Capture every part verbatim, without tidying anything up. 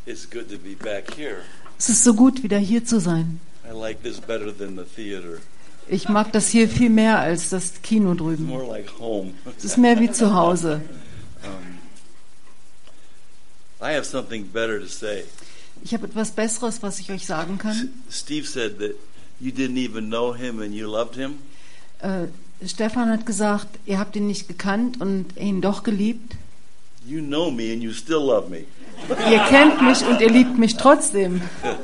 It's good to be back here. Es ist so gut, wieder hier zu sein. I like this better than the theater. Ich mag das hier viel mehr als das Kino It's drüben. more like home. Es ist mehr wie zu Hause. um, I have something better to say. Ich habe etwas Besseres, was ich euch sagen kann. Steve said that you didn't even know him and you loved him. Äh, Stefan hat gesagt, ihr habt ihn nicht gekannt und ihn doch geliebt. You know me and you still love me. Ihr kennt mich und ihr liebt mich trotzdem.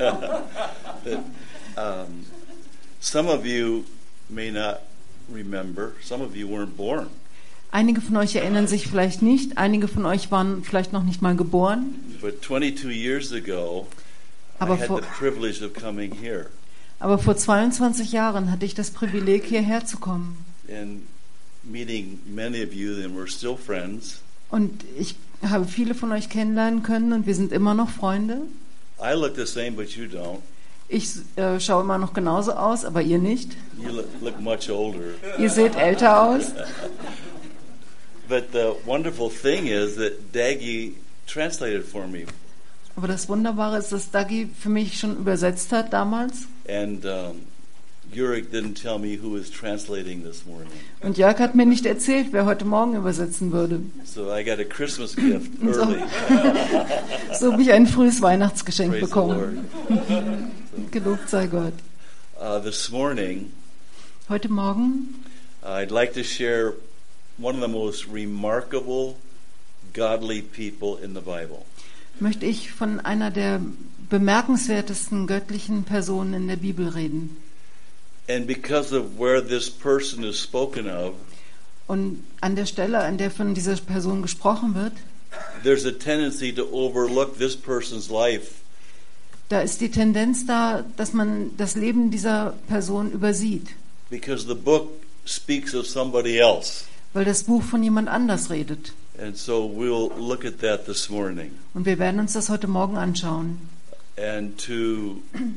um, some of you may not remember. Some of you weren't born. Einige von euch erinnern sich vielleicht nicht, einige von euch waren vielleicht noch nicht mal geboren. But twenty-two years ago, Aber I had vor, the privilege of coming here aber vor zweiundzwanzig Jahren hatte ich das Privileg, hierher zu kommen. and meeting many of you, and we're still friends. Und ich habe viele von euch kennenlernen können und wir sind immer noch Freunde. I look the same, but you don't. Ich äh, schaue immer noch genauso aus, aber ihr nicht. You look, look much older. Ihr seht älter aus. But the wonderful thing is that Daggy translated for me. Aber das Wunderbare ist, dass Dagi für mich schon übersetzt hat damals. And um, Jurek didn't tell me who was translating this morning. Und Jörg hat mir nicht erzählt, wer heute Morgen übersetzen würde. So I got a Christmas gift Und so, early. so habe ich ein frühes Weihnachtsgeschenk Praise the bekommen. Lord. Gelobt sei Gott. Uh, this morning, Heute Morgen I'd like to share one of the most remarkable, godly people in the Bible. möchte ich von einer der bemerkenswertesten göttlichen Personen in der Bibel reden. And because of where this person is spoken of, Und an der Stelle, an der von dieser Person gesprochen wird, there's a tendency to overlook this person's life. da ist die Tendenz da, dass man das Leben dieser Person übersieht, Because the book speaks of somebody else. weil das Buch von jemand anders redet. And so we'll look at that this morning. Und wir werden uns das heute Morgen anschauen. And to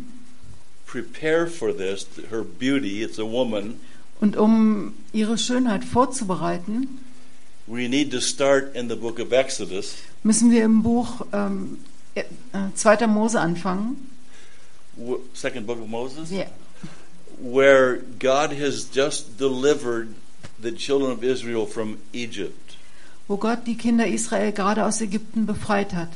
prepare for this, her beauty, it's a woman, Und um ihre Schönheit vorzubereiten, we need to start in the book of Exodus. müssen wir im Buch ähm, äh, zweiter Mose anfangen, w- Second book of Moses, ja, where God has just delivered the children of Israel from Egypt. wo Gott die Kinder Israel gerade aus Ägypten befreit hat.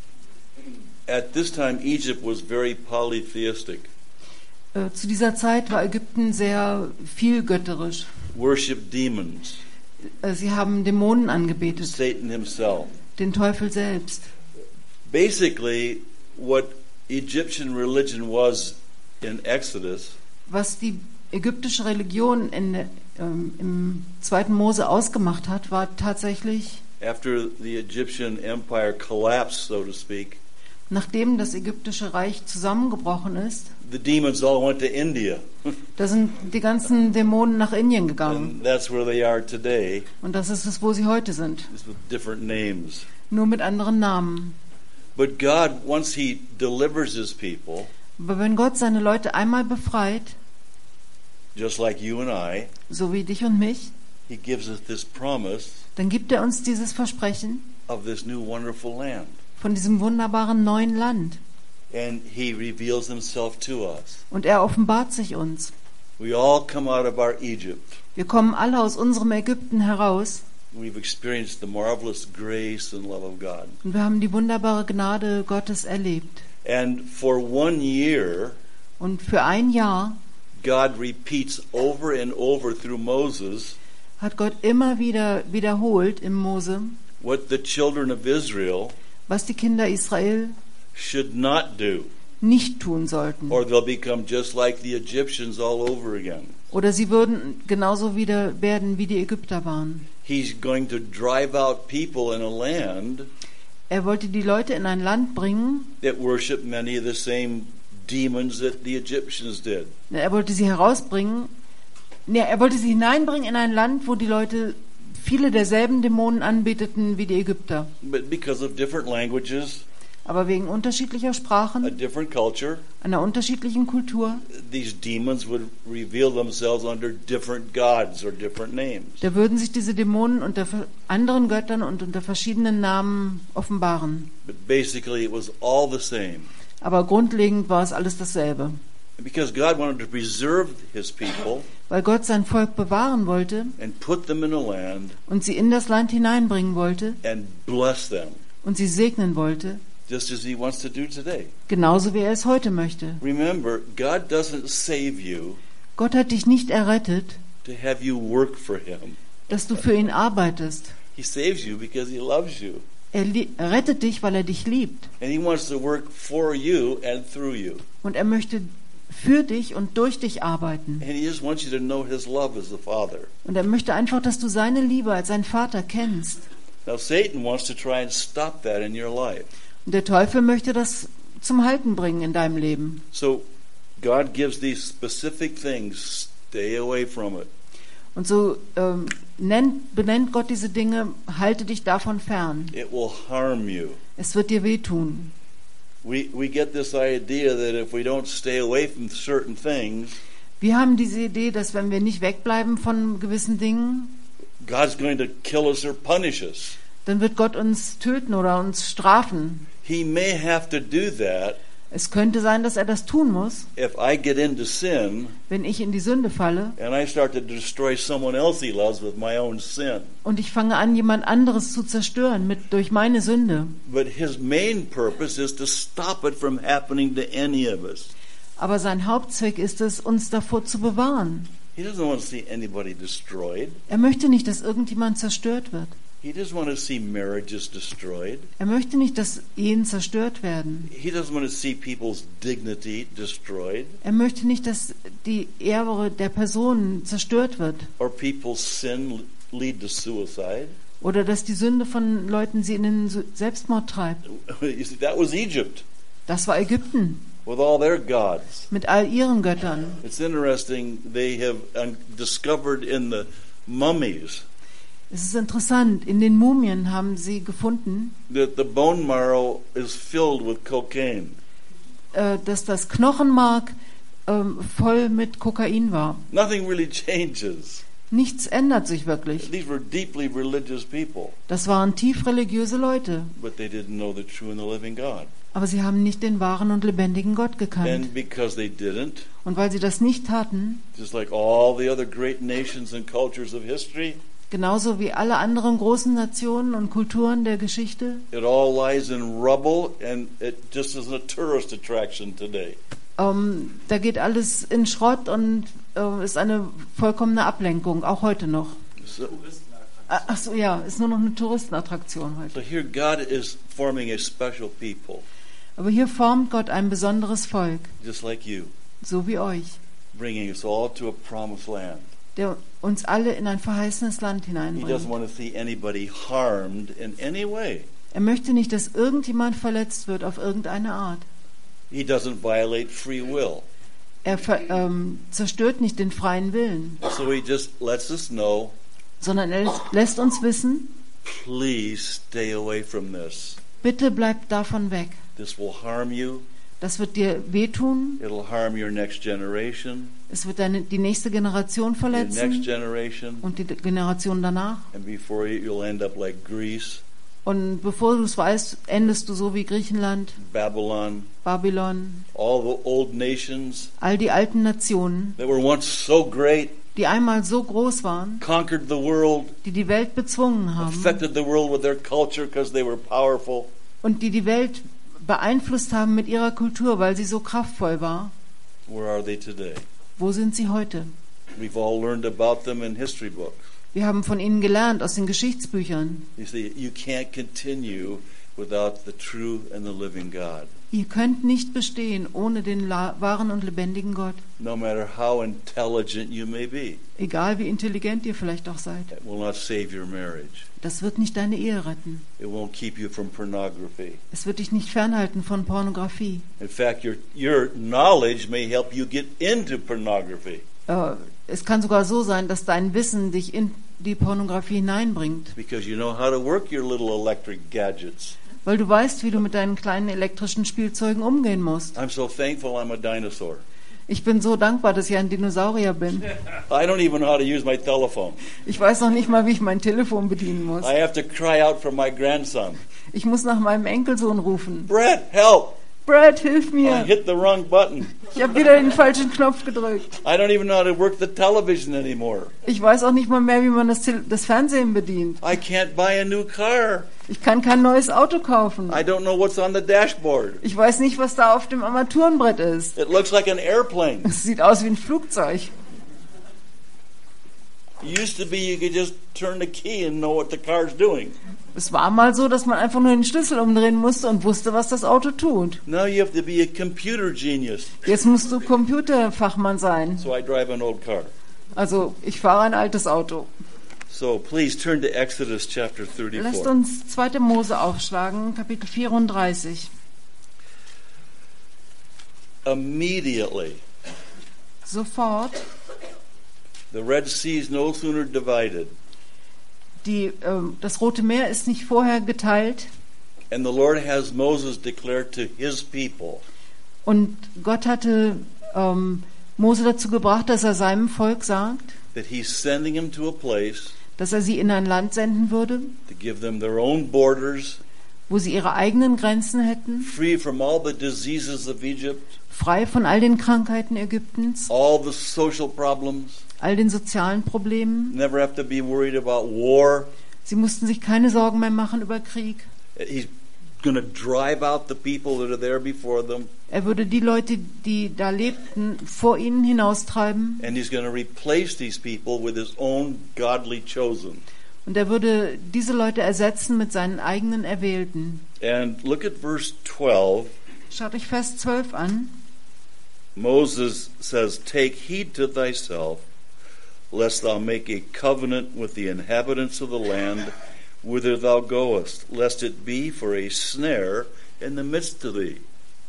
At this time, Egypt was very polytheistic, Äh, zu dieser Zeit war Ägypten sehr vielgötterisch. worshiped demons, Äh, sie haben Dämonen angebetet, Satan himself. den Teufel selbst. Basically, what Egyptian religion was in Exodus Was die ägyptische Religion in, ähm, im zweiten Mose ausgemacht hat, war tatsächlich, after the Egyptian empire collapsed, so to speak, nachdem das ägyptische Reich zusammengebrochen ist, the demons all went to India. da sind die ganzen Dämonen nach Indien gegangen. And that's where they are today, Und das ist es, wo sie heute sind. just with different names. Nur mit anderen Namen. But God, once He delivers His people, Aber wenn Gott seine Leute einmal befreit, just like you and I, so wie dich und mich, He gives us this promise dann gibt er uns dieses Versprechen of this new wonderful land. von diesem wunderbaren neuen Land. And He reveals Himself to us. Und er offenbart sich uns. We all come out of our Egypt. Wir kommen alle aus unserem Ägypten heraus We've experienced the marvelous grace and love of God. und wir haben die wunderbare Gnade Gottes erlebt. And for one year, Und für ein Jahr God repeats over and over through Moses hat Gott immer wieder wiederholt im Mose, what the children of Israel was die Kinder Israel should not do, nicht tun sollten. or they'll become just like the Egyptians all over again. Oder sie würden genauso wieder werden, wie die Ägypter waren. He's going to drive out people in a land Er wollte die Leute in ein Land bringen, that worship many of the same demons that the Egyptians did. er wollte sie herausbringen, nee, er wollte sie hineinbringen in ein Land, wo die Leute viele derselben Dämonen anbeteten wie die Ägypter. But because of different languages, Aber wegen unterschiedlicher a Sprachen, different culture, einer unterschiedlichen Kultur, these demons would reveal themselves under different gods or different names. da würden sich diese Dämonen unter ver- anderen Göttern und unter verschiedenen Namen offenbaren. But basically, it was all the same. Aber grundlegend war es alles dasselbe. And because God wanted to preserve His people Weil Gott sein Volk bewahren wollte and put them in a land und sie in das Land hineinbringen wollte and bless them, und sie segnen wollte, just as He wants to do today. genauso wie er es heute möchte. Remember, God doesn't save you Gott hat dich nicht errettet, to have you work for Him. dass du für ihn arbeitest. He saves you because He loves you. Er li- rettet dich, weil er dich liebt. And He wants to work for you and through you. Und er möchte für dich und durch dich arbeiten. And He just wants you to know His love as a Father. Und er möchte einfach, dass du seine Liebe als sein Vater kennst. Now, Satan wants to try and stop that in your life. Und der Teufel möchte das zum Halten bringen in deinem Leben. So, God gives these specific things. Stay away from it. Und so ähm, nennt, benennt Gott diese Dinge, halte dich davon fern. It will harm you. Es wird dir wehtun. We, we get this idea that if we don't stay away from certain things, Wir haben diese Idee, dass wenn wir nicht wegbleiben von gewissen Dingen, God's going to kill us or punish us. dann wird Gott uns töten oder uns strafen. He may have to do that Es könnte sein, dass er das tun muss, if I get into sin wenn ich in die Sünde falle and I start to destroy someone else He loves with my own sin. und ich fange an, jemand anderes zu zerstören mit, durch meine Sünde. But His main purpose is to stop it from happening to any of us. Aber sein Hauptzweck ist es, uns davor zu bewahren. He doesn't want to see anybody destroyed. Er möchte nicht, dass irgendjemand zerstört wird. He doesn't want to see marriages destroyed. Er möchte nicht, dass Ehen zerstört werden. He doesn't want to see people's dignity destroyed Er möchte nicht, dass die Ehre der Person zerstört wird or people's sin lead to suicide. oder dass die Sünde von Leuten sie in den Su- Selbstmord treibt. You see, that was Egypt Das war Ägypten with all their gods. mit all ihren Göttern. It's interesting, they have um, discovered in the mummies Es ist interessant, in den Mumien haben sie gefunden, that the bone marrow is filled with cocaine. äh, dass das Knochenmark ähm, voll mit Kokain war. Nothing really changes. Nichts ändert sich wirklich. These were deeply religious people, Das waren tief religiöse Leute, but they didn't know the true and the living God. aber sie haben nicht den wahren und lebendigen Gott gekannt. And because they didn't, Und weil sie das nicht taten, just like all the other great nations and cultures of history, genauso wie alle anderen großen Nationen und Kulturen der Geschichte, it all lies in rubble, and it just isn't a tourist attraction today. ähm, da geht alles in Schrott und äh, ist eine vollkommene Ablenkung, auch heute noch. So, Ah, Ach so, ja, ist nur noch eine Touristenattraktion so heute. here God is forming a special people, Aber hier formt Gott ein besonderes Volk, just like you, so wie euch, bringing us all to a promised land. der uns alle in ein verheißenes Land He doesn't hineinbringt. want to see anybody harmed in any way. Er möchte nicht, dass irgendjemand verletzt wird auf irgendeine Art. He doesn't violate free will. Er ver, ähm, zerstört nicht den freien Willen, So he just lets us know, sondern er lässt uns wissen, please stay away from this. bitte bleib davon weg. This will harm you. Das wird dir wehtun, It'll harm your next generation, es wird deine, die nächste Generation your next verletzen generation, und die Generation danach. and before you, you'll end up like Greece, Und bevor du es weißt, endest du so wie Griechenland, Babylon, Babylon, all the old nations all die alten Nationen, that were once so great, die einmal so groß waren, conquered the world, die die Welt bezwungen haben affected the world with their culture because they were powerful. und die die Welt beeinflusst haben mit ihrer Kultur, weil sie so kraftvoll war. Where are they today? Wo sind sie heute? We've all learned about them in history books. Wir haben von ihnen gelernt aus den Geschichtsbüchern. You see, you can't continue without the true and the living God. Ihr könnt nicht bestehen ohne den la- wahren und lebendigen Gott. No matter how intelligent you may be, Egal wie intelligent ihr vielleicht auch seid. it will not save your marriage. Das wird nicht deine Ehe retten. It won't keep you from pornography. Es wird dich nicht fernhalten von Pornografie. In fact, your your knowledge may help you get into pornography Äh, es kann sogar so sein, dass dein Wissen dich in die Pornografie hineinbringt, because you know how to work your little electric gadgets. weil du weißt, wie du mit deinen kleinen elektrischen Spielzeugen umgehen musst. I'm so thankful I'm a dinosaur. Ich bin so dankbar, dass ich ein Dinosaurier bin. I don't even know how to use my telephone. Ich weiß noch nicht mal, wie ich mein Telefon bedienen muss. I have to cry out for my grandson. Ich muss nach meinem Enkelsohn rufen. Brett, help! Brad, hilf I mir. hit the wrong button. Ich habe wieder den falschen Knopf gedrückt. I don't even know how to work the television anymore. Ich weiß auch nicht mal mehr, wie man das, Tel- das Fernsehen bedient. I can't buy a new car. Ich kann kein neues Auto kaufen. I don't know what's on the dashboard. Ich weiß nicht, was da auf dem Armaturenbrett ist. It looks like an airplane. Es sieht aus wie ein Flugzeug. It used to be you could just turn the key and know what the car's doing. Es war mal so, dass man einfach nur den Schlüssel umdrehen musste und wusste, was das Auto tut. Now you have to be a computer genius. Jetzt musst du Computerfachmann sein. So I drive an old car. Also, ich fahre ein altes Auto. So please turn to Exodus chapter Lasst thirty-four. uns zweite Mose aufschlagen, Kapitel vierunddreißig. Immediately, Sofort, the Red Sea is no sooner divided, die, ähm, das Rote Meer ist nicht vorher geteilt and the Lord has Moses declare to his people, und Gott hatte ähm, Mose dazu gebracht, dass er seinem Volk sagt, that he's sending them to a place dass er sie in ein Land senden würde, to give them their own borders, wo sie ihre eigenen Grenzen hätten, free from all the diseases of Egypt, frei von all den Krankheiten Ägyptens, all the social problems, all den sozialen Problemen. never have to be worried about war. Sie mussten sich keine Sorgen mehr machen über Krieg. He's going to drive out the people that are there before them, Er würde die Leute, die da lebten, vor ihnen hinaustreiben and he's going to replace these people with his own godly chosen. und er würde diese Leute ersetzen mit seinen eigenen Erwählten. And look at verse twelve. Schaut euch Vers zwölf an. Moses says, "Take heed to thyself, lest thou make a covenant with the inhabitants of the land whither thou goest, lest it be for a snare in the midst of thee."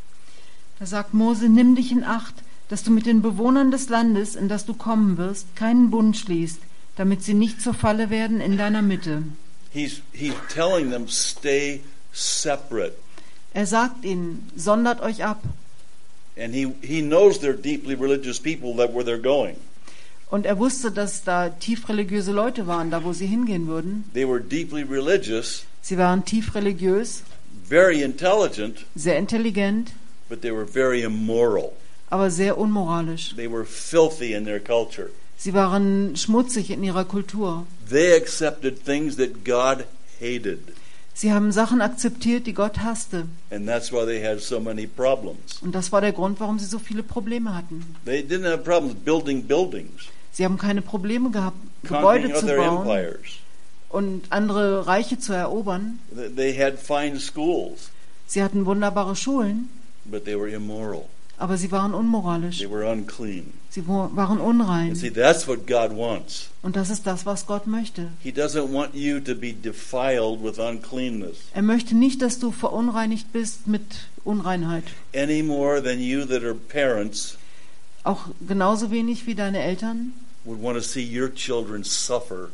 Da sagt Mose, nimm dich in Acht, dass du mit den Bewohnern des Landes, in das du kommen wirst, keinen Bund schließt, damit sie nicht zur Falle werden in deiner Mitte. He's, he's telling them, stay separate. Er sagt ihnen, sondert euch ab. And he, he knows they're deeply religious people that where they're going. Und er wusste, dass da tief religiöse Leute waren, da wo sie hingehen würden. They were deeply religious, Sie waren tief religiös, very intelligent, sehr intelligent, but they were very immoral. aber sehr unmoralisch. They were filthy in their culture. Sie waren schmutzig in ihrer Kultur. They accepted things that God hated. Sie haben Sachen akzeptiert, die Gott hasste. And that's why they had so many problems. Und das war der Grund, warum sie so viele Probleme hatten. They didn't have problems building buildings, Sie haben keine Probleme gehabt, Gebäude conquering zu other bauen empires. und andere Reiche zu erobern. They had fine schools, Sie hatten wunderbare Schulen, but they were immoral. aber sie waren unmoralisch. They were unclean. Sie wo- waren And unrein. see, that's what God wants. Und das ist das, was Gott möchte. He doesn't want you to be defiled with uncleanness Er möchte nicht, dass du verunreinigt bist mit Unreinheit. any more than you that are parents Auch genauso wenig wie deine Eltern would want to see your children suffer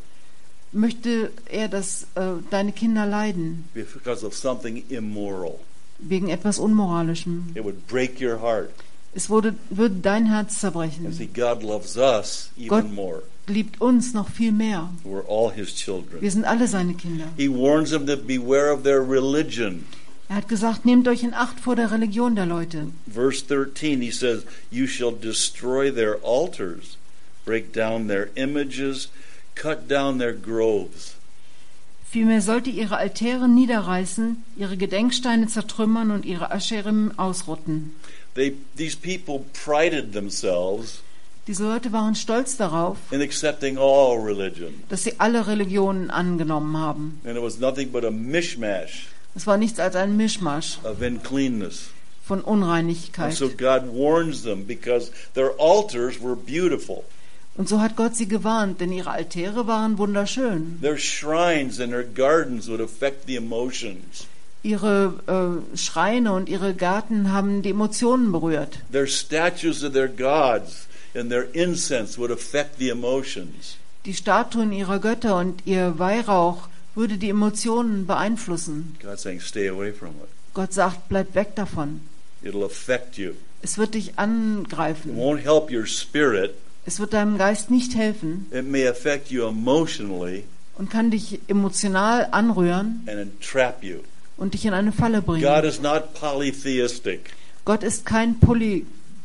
möchte er, dass äh, deine Kinder leiden because of something immoral. wegen etwas Unmoralischem. It would break your heart. Es würde, würde dein Herz And zerbrechen. see, God loves us even Gott more. liebt uns noch viel mehr. We're all His children. Wir sind alle seine Kinder. He warns them to beware of their religion. Er hat gesagt, nehmt euch in Acht vor der Religion der Leute. Verse thirteen, he says, "You shall destroy their altars, break down their images, cut down their groves." Vielmehr sollt ihr ihre Altäre niederreißen, ihre Gedenksteine zertrümmern und ihre Ascherim ausrotten. They, these people prided themselves Diese Leute waren stolz darauf, in accepting all religion. dass sie alle Religionen angenommen haben. And it was nothing but a mishmash Es war nichts als ein Mischmasch of uncleanness. von And Unreinigkeit. so God warns them because their altars were beautiful. Und so hat Gott sie gewarnt, denn ihre Altäre waren wunderschön. Their shrines and their gardens would affect the emotions. Ihre äh, Schreine und ihre Gärten haben die Emotionen berührt. Their statues of their gods and their incense would affect the emotions. Die Statuen ihrer Götter und ihr Weihrauch würde die Emotionen beeinflussen. God's saying, stay away from it. Gott sagt, bleib weg davon. It'll affect you. Es wird dich It angreifen. won't help your spirit. Es wird deinem Geist nicht helfen It may affect you emotionally und kann dich emotional anrühren and entrap you. und dich in eine Falle bringen. God is not polytheistic. Gott ist kein Polytheist.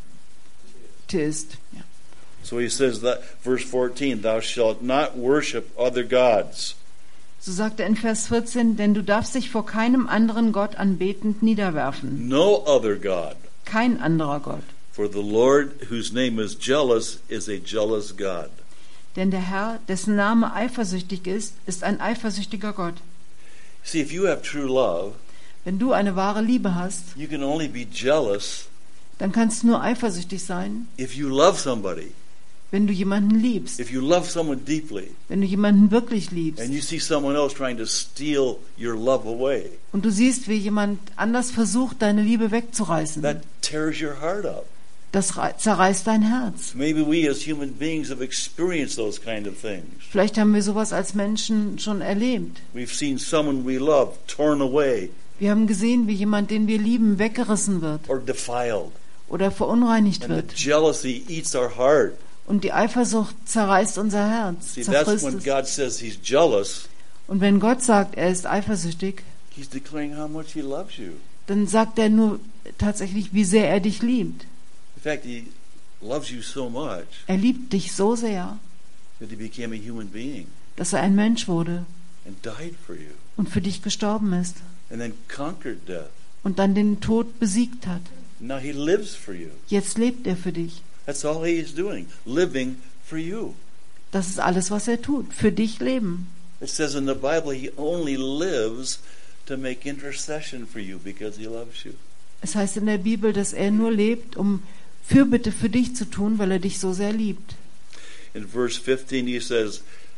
Ja. So he says that, verse fourteen, thou shalt not worship other gods. So sagt er in Vers vierzehn, denn du darfst dich vor keinem anderen Gott anbetend niederwerfen. No other God. Kein anderer Gott. For the Lord, whose name is jealous, is a jealous God. Denn der Herr, dessen Name eifersüchtig ist, ist ein eifersüchtiger Gott. See, if you have true love, Wenn du eine wahre Liebe hast, you can only be jealous dann kannst du nur eifersüchtig sein, if you love somebody. wenn du jemanden liebst. If you love someone deeply Wenn du jemanden wirklich liebst and you see someone else trying to steal your love away, und du siehst, wie jemand anders versucht, deine Liebe wegzureißen, that tears your heart up. das rei- zerreißt dein Herz. Maybe we as human beings have experienced those kind of things. Vielleicht haben wir sowas als Menschen schon erlebt. We've seen someone we love torn away Wir haben gesehen, wie jemand, den wir lieben, weggerissen wird or defiled. oder verunreinigt And the wird. jealousy eats our heart. Und die Eifersucht zerreißt unser Herz, See, that's zerfrisst when es. God says he's jealous. Und wenn Gott sagt, er ist eifersüchtig, He's declaring how much he loves you. dann sagt er nur tatsächlich, wie sehr er dich liebt. In fact, he loves you so much Er liebt dich so sehr, that he became a human being dass er ein Mensch wurde and died for you und für dich gestorben ist and then conquered death. und dann den Tod besiegt hat. Now he lives for you. Jetzt lebt er für dich. That's all he is doing, living for you. Das ist alles, was er tut. Für dich leben. It says in the Bible he only lives to make intercession for you because he loves you. Es heißt in der Bibel, dass er nur lebt, um Fürbitte für dich zu tun, weil er dich so sehr liebt. In verse fifteen he says,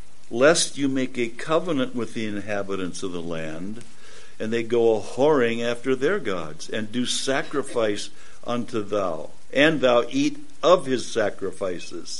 lest you make a covenant with the inhabitants of the land, and they go a-whoring after their gods, and do sacrifice unto thou, and thou eat of his sacrifices.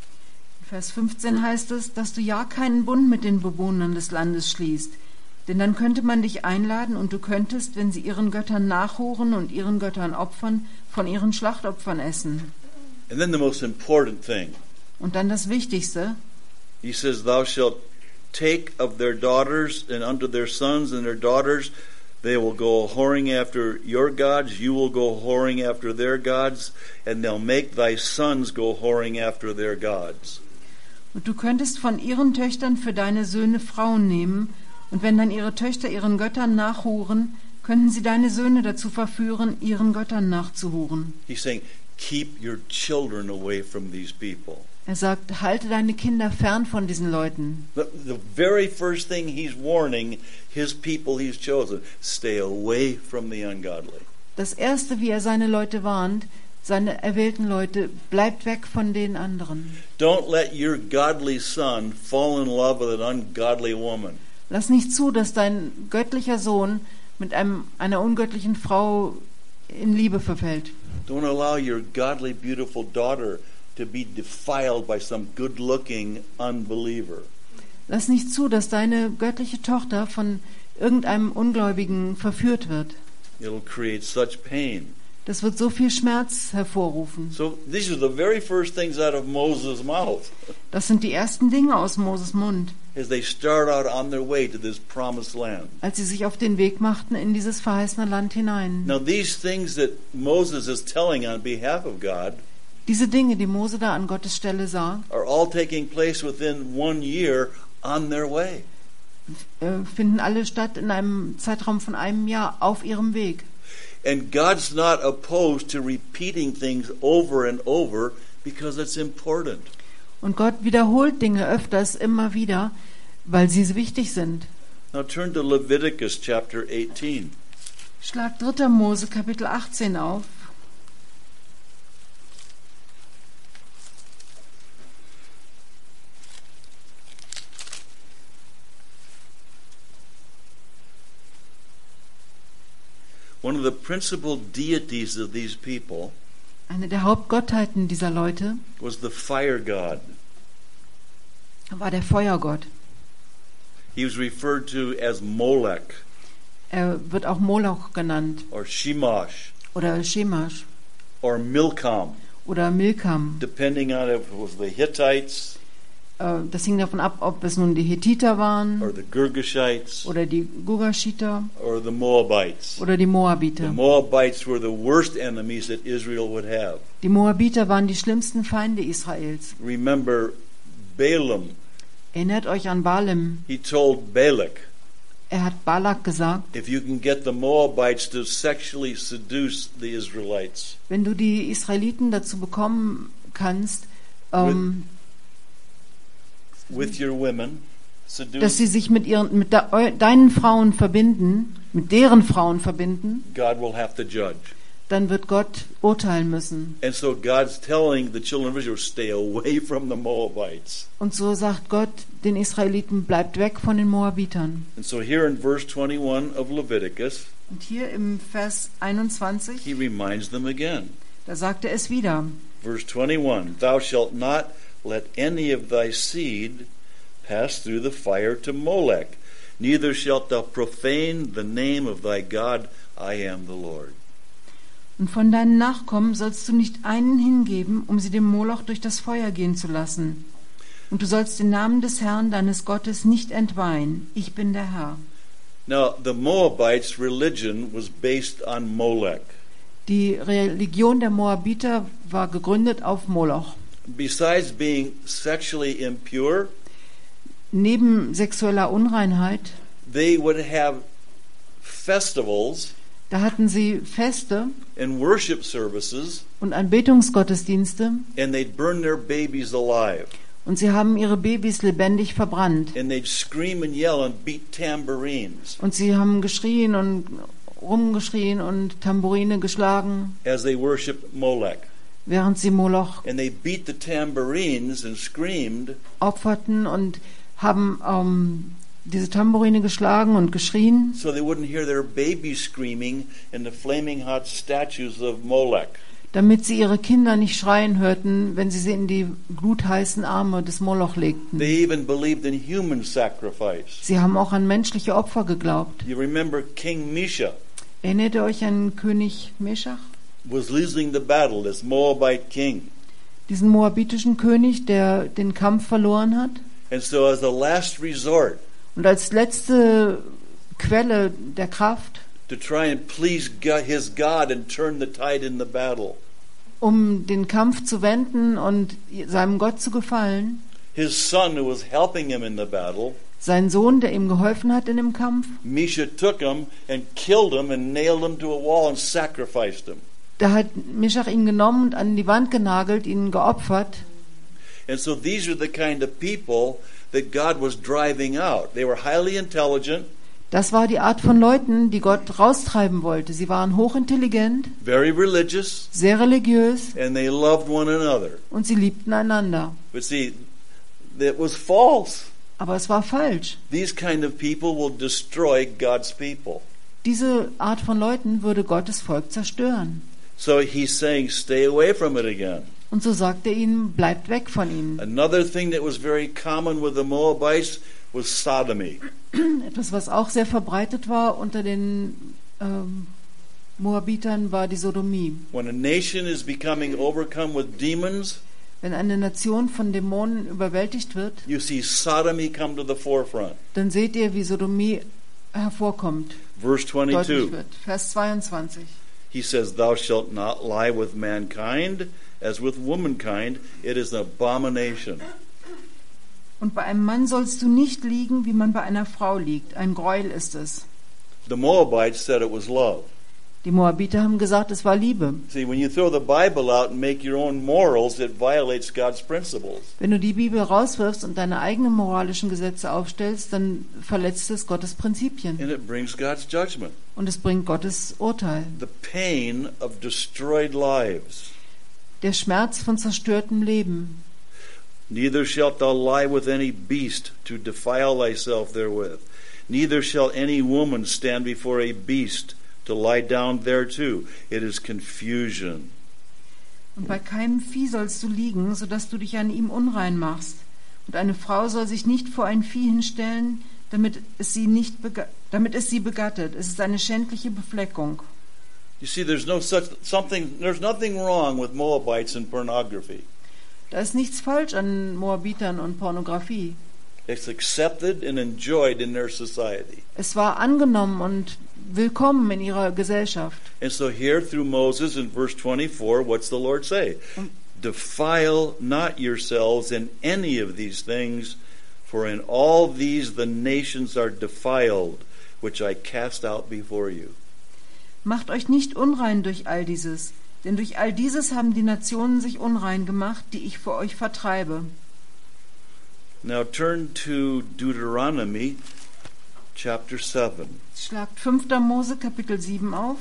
Vers fünfzehn heißt es, dass du ja keinen Bund mit den Bewohnern des Landes schließt. Denn dann könnte man dich einladen und du könntest, wenn sie ihren Göttern nachhuren und ihren Göttern opfern, von ihren Schlachtopfern essen. And then the most important thing, Und dann das Wichtigste, he says, thou shalt take of their daughters, and unto their sons and their daughters they will go a-whoring after your gods, you will go a-whoring after their gods, and they'll make thy sons go a-whoring after their gods. und du könntest von ihren Töchtern für deine Söhne Frauen nehmen, und wenn dann ihre Töchter ihren Göttern nachhuren, könnten sie deine Söhne dazu verführen, ihren Göttern nachzuhuren. He's saying, keep your children away from these people. Er sagt, halte deine Kinder fern von diesen Leuten. The, the very first thing he's warning his people he's chosen, stay away from the ungodly. Das Erste, wie er seine Leute warnt, seine erwählten Leute, bleibt weg von den anderen. Don't let your godly son fall in love with an ungodly woman. Lass nicht zu, dass dein göttlicher Sohn mit einem, einer ungöttlichen Frau in Liebe verfällt. Don't allow your godly, beautiful daughter to be defiled by some good-looking unbeliever. Lass nicht zu, dass deine göttliche Tochter von irgendeinem Ungläubigen verführt wird. It'll create such pain. Das wird so viel Schmerz hervorrufen. So these are the very first things out of Moses' mouth Das sind die ersten Dinge aus Moses Mund, as they start out on their way to this promised land. als sie sich auf den Weg machten in dieses verheißene Land hinein. Now these things that Moses is telling on behalf of God Diese Dinge, die Mose da an Gottes Stelle sah, are all taking place within one year on their way. äh, finden alle statt in einem Zeitraum von einem Jahr auf ihrem Weg. And God's not opposed to repeating things over and over because it's important. Und Gott wiederholt Dinge öfters immer wieder, weil sie wichtig sind. Now turn to Leviticus chapter eighteen. Schlag dritter Mose Kapitel achtzehn auf. One of the principal deities of these people Eine der Hauptgottheiten dieser Leute was the fire god. war der Feuergott. He was referred to as Molech Er wird auch Moloch genannt or Shemash oder Shemash or Milcom, oder Milkam. depending on if it was the Hittites Äh, Das hing davon ab, ob es nun die Hethiter or waren the Girgashites oder die Gugashiter or the Moabites. oder die The Moabiter. Moabites were the worst enemies that Israel would have. Die Moabiter waren die schlimmsten Feinde Israels. Remember Balaam, Erinnert euch an Balaam. he told Balak, Er hat Balak gesagt, if you can get the Moabites to sexually seduce the Israelites, wenn du die Israeliten dazu bekommen kannst, ähm, with your women, dass seduce, sie sich mit ihren, mit de, eu- deinen Frauen verbinden, mit deren Frauen verbinden, God will have to judge. dann wird Gott urteilen müssen. And so God's telling the children of Israel, stay away from the Moabites. Und so sagt Gott den Israeliten, bleibt weg von den Moabitern. And so here in verse twenty-one of Leviticus, Und hier im Vers einundzwanzig, he reminds them again. da sagt er es wieder. Verse twenty-one, thou shalt not let any of thy seed pass through the fire to Molech, neither shalt thou profane the name of thy God, I am the Lord. Und von deinen Nachkommen sollst du nicht einen hingeben, um sie dem Moloch durch das Feuer gehen zu lassen. Und du sollst den Namen des Herrn, deines Gottes, nicht entweihen. Ich bin der Herr. Now, the Moabites' religion was based on Molech. Die Religion der Moabiter war gegründet auf Moloch. Besides being sexually impure, Neben sexueller Unreinheit, they would have festivals da hatten sie Feste and worship services, und Anbetungsgottesdienste, and they'd burn their babies alive. und sie haben ihre Babys lebendig verbrannt. And they'd scream and yell and beat tambourines Und sie haben geschrien und rumgeschrien und Tambourine geschlagen, as they worshiped Molech. während sie Moloch And they beat the tambourines and screamed opferten und haben ähm, diese Tambourine geschlagen und geschrien, so they wouldn't hear their babies screaming in the flaming hot statues of Molech. damit sie ihre Kinder nicht schreien hörten, wenn sie sie in die glutheißen Arme des Moloch legten. They even believed in human sacrifice. Sie haben auch an menschliche Opfer geglaubt. You remember King Mesha Erinnert ihr euch an König Meschach? was losing the battle, this Moabite king. Diesen moabitischen König, der den Kampf verloren hat? And so as a last resort Und als letzte Quelle der Kraft, to try and please God, his God and turn the tide in the battle, um den Kampf zu wenden und seinem Gott zu gefallen, his son who was helping him in the battle, sein Sohn, der ihm geholfen hat in dem Kampf, Mesha took him and killed him and nailed him to a wall and sacrificed him. da hat Meschach ihn genommen und an die Wand genagelt, ihn geopfert. And so these are the kind of people that God was driving out. They were highly intelligent, Das war die Art von Leuten, die Gott raustreiben wollte. Sie waren hochintelligent, very religious, sehr religiös and they loved one another. und sie liebten einander. But see, that was false. Aber es war falsch. These kind of people will destroy God's people. Diese Art von Leuten würde Gottes Volk zerstören. So he's saying, stay away from it again. Und so sagt er ihnen, bleibt weg von ihnen. Another thing that was very common with the Moabites was sodomy. Etwas, was auch sehr verbreitet war unter den ähm, Moabitern, war die Sodomie. When a nation is becoming overcome with demons, Wenn eine Nation von Dämonen überwältigt wird, you see sodomy come to the forefront. dann seht ihr, wie Sodomie hervorkommt, Verse deutlich twenty-two, wird. Vers zweiundzwanzig. he says, thou shalt not lie with mankind as with womankind. It is an abomination. Und bei einem Mann sollst du nicht liegen, wie man bei einer Frau liegt. Ein Gräuel ist es. The Moabites said it was love. Die Moabiter haben gesagt, es war Liebe. See, when you throw the Bible out and make your own morals, it violates God's principles. Wenn du die Bibel rauswirfst und deine eigenen moralischen Gesetze aufstellst, dann verletzt es Gottes Prinzipien. And it brings God's judgment. Und es bringt Gottes Urteil. The pain of destroyed lives. Der Schmerz von zerstörtem Leben. Neither shalt thou lie with any beast to defile thyself therewith. Neither shall any woman stand before a beast to lie down thereto. It is confusion. Und bei keinem Vieh sollst du liegen, so dass du dich an ihm unrein machst. Und eine Frau soll sich nicht vor ein Vieh hinstellen, damit es sie nicht bega- damit es sie begattet. Es ist eine schändliche Befleckung. You see, there's no such something. There's nothing wrong with Moabites and pornography. Da ist nichts falsch an Moabitern und Pornografie. It's accepted and enjoyed in their society. Es war angenommen und willkommen in ihrer Gesellschaft. And so here through Moses in verse twenty-four, what's the Lord say? Defile not yourselves in any of these things, for in all these the nations are defiled, which I cast out before you. Macht euch nicht unrein durch all dieses, denn durch all dieses haben die Nationen sich unrein gemacht, die ich vor euch vertreibe. Now turn to Deuteronomy chapter seven. Schlagt fünfter Mose Kapitel sieben auf.